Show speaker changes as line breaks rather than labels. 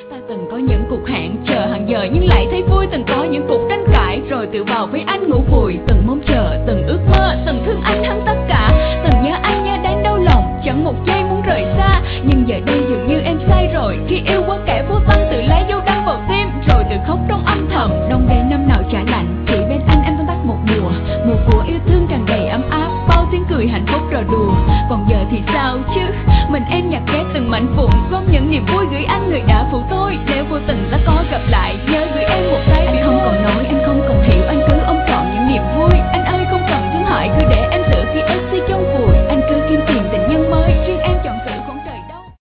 Ta từng có những cuộc hẹn chờ hàng giờ nhưng lại thấy vui, từng có những cuộc tranh cãi rồi tự vào với anh ngủ vùi. Từng mong chờ, từng ước mơ, từng thương anh hơn tất cả, từng nhớ anh nhớ đến đau lòng, chẳng một giây muốn rời xa. Nhưng giờ đây dường như em sai rồi khi yêu qua kẻ vô